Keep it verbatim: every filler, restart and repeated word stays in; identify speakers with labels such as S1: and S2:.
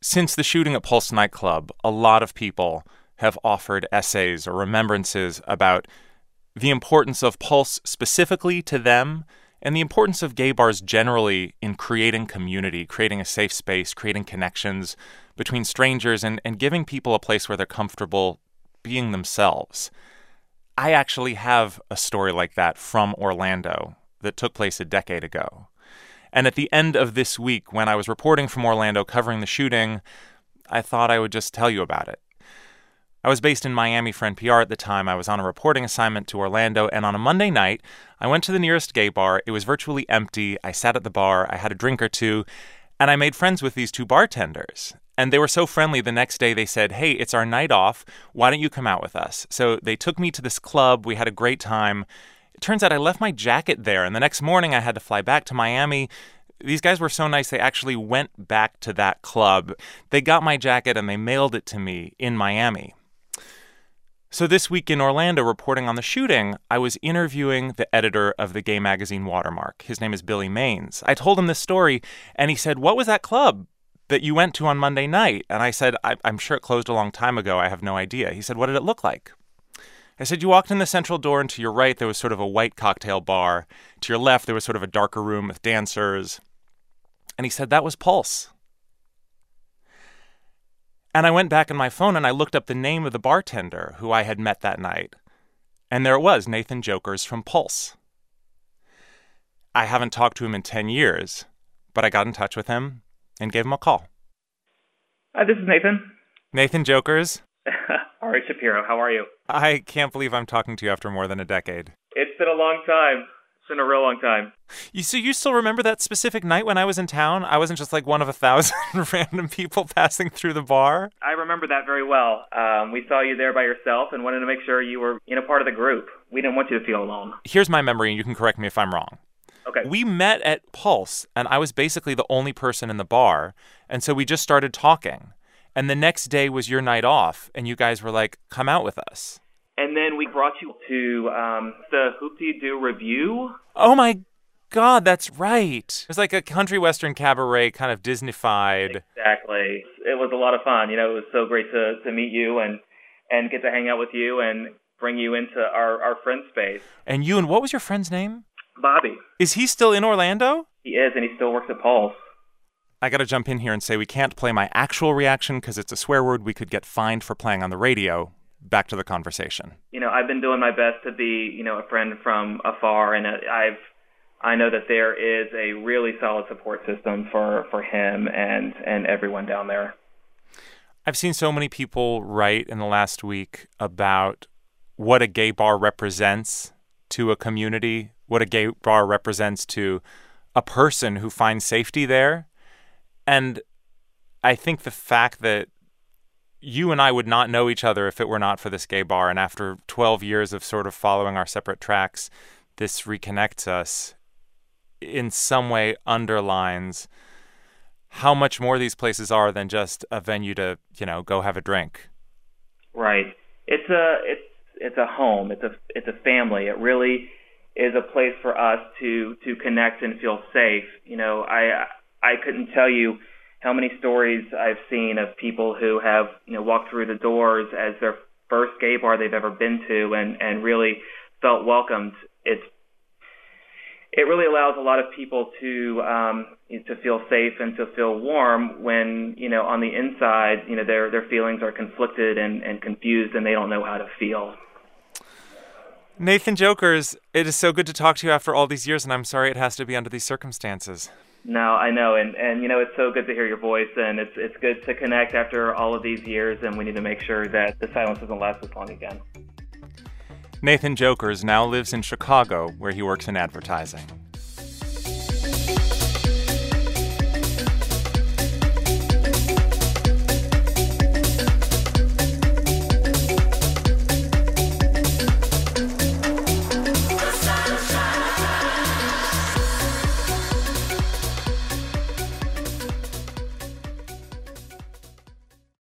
S1: Since the shooting at Pulse nightclub, a lot of people have offered essays or remembrances about the importance of Pulse specifically to them and the importance of gay bars generally in creating community, creating a safe space, creating connections between strangers, and, and giving people a place where they're comfortable being themselves. I actually have a story like that from Orlando that took place a decade ago. And at the end of this week, when I was reporting from Orlando covering the shooting, I thought I would just tell you about it. I was based in Miami for N P R at the time. I was on a reporting assignment to Orlando, and on a Monday night, I went to the nearest gay bar. It was virtually empty. I sat at the bar. I had a drink or two, and I made friends with these two bartenders. And they were so friendly, the next day they said, "Hey, it's our night off. Why don't you come out with us?" So they took me to this club. We had a great time. It turns out I left my jacket there, and the next morning I had to fly back to Miami. These guys were so nice, they actually went back to that club. They got my jacket and they mailed it to me in Miami. So this week in Orlando, reporting on the shooting, I was interviewing the editor of the gay magazine Watermark. His name is Billy Maines. I told him this story, and he said, "What was that club that you went to on Monday night?" And I said, I- I'm sure it closed a long time ago. I have no idea. He said, "What did it look like?" I said, "You walked in the central door, and to your right, there was sort of a white cocktail bar. To your left, there was sort of a darker room with dancers." And he said, "That was Pulse." And I went back on my phone and I looked up the name of the bartender who I had met that night. And there it was, Nathan Jokers from Pulse. I haven't talked to him in ten years, but I got in touch with him and gave him a call.
S2: Hi, this is Nathan.
S1: Nathan Jokers.
S2: Ari Shapiro, how are you?
S1: I can't believe I'm talking to you after more than a decade.
S2: It's been a long time. It's been a real long time.
S1: You, so you still remember that specific night when I was in town? I wasn't just like one of a thousand random people passing through the bar?
S2: I remember that very well. Um, we saw you there by yourself and wanted to make sure you were, you know, part of the group. We didn't want you to feel alone.
S1: Here's my memory, and you can correct me if I'm wrong.
S2: Okay.
S1: We met at Pulse, and I was basically the only person in the bar, and so we just started talking. And the next day was your night off, and you guys were like, "Come out with us."
S2: And then we brought you to um, the Hoop-Dee-Doo Review.
S1: Oh, my God, that's right. It was like a country western cabaret, kind of Disney-fied.
S2: Exactly. It was a lot of fun. You know, it was so great to, to meet you and, and get to hang out with you and bring you into our, our friend space.
S1: And you, and what was your friend's name?
S2: Bobby.
S1: Is he still in Orlando?
S2: He is, and he still works at Pulse.
S1: I got to jump in here and say we can't play my actual reaction because it's a swear word. We could get fined for playing on the radio. Back to the conversation.
S2: You know, I've been doing my best to be, you know, a friend from afar, and I've, I know that there is a really solid support system for, for him and, and everyone down there.
S1: I've seen so many people write in the last week about what a gay bar represents to a community, what a gay bar represents to a person who finds safety there. And I think the fact that you and I would not know each other if it were not for this gay bar. And after twelve years of sort of following our separate tracks, this reconnects us, in some way underlines how much more these places are than just a venue to, you know, go have a drink.
S2: Right. It's a it's it's a home. It's a it's a family. It really is a place for us to to connect and feel safe. You know, I I couldn't tell you how many stories I've seen of people who have, you know, walked through the doors as their first gay bar they've ever been to and, and really felt welcomed. It's it really allows a lot of people to um, to feel safe and to feel warm when, you know, on the inside, you know, their their feelings are conflicted and, and confused and they don't know how to feel.
S1: Nathan Jokers, it is so good to talk to you after all these years, and I'm sorry it has to be under these circumstances.
S2: No, I know, and, and you know, it's so good to hear your voice, and it's it's good to connect after all of these years, and we need to make sure that the silence doesn't last this long again.
S1: Nathan Jokers now lives in Chicago, where he works in advertising.